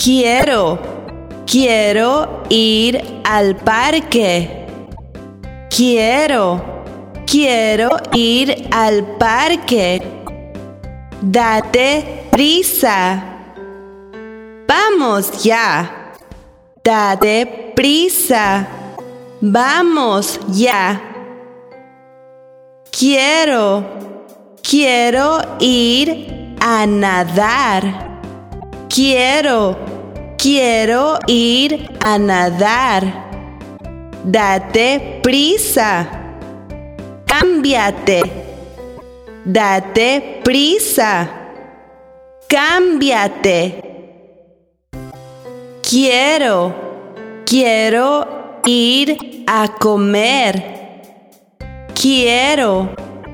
Quiero ir al parque. Quiero ir al parque. Date prisa. Vamos ya. Date prisa. Vamos ya. Quiero ir a nadar. Quiero ir a nadar. Date prisa. Cámbiate. Date prisa. Cámbiate. Quiero ir a comer. Quiero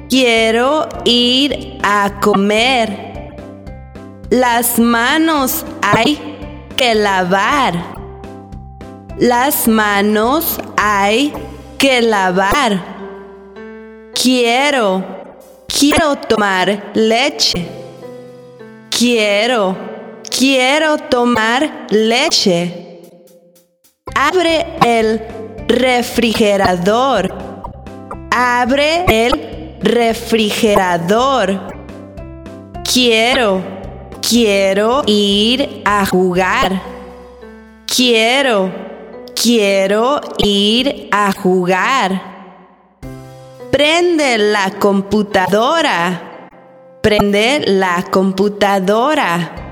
ir a comer. Las manos hay que lavar. Las manos hay que lavar. Quiero tomar leche. Quiero tomar leche. Abre el refrigerador. Abre el refrigerador. Quiero ir a jugar. Quiero ir a jugar. Prende la computadora. Prende la computadora.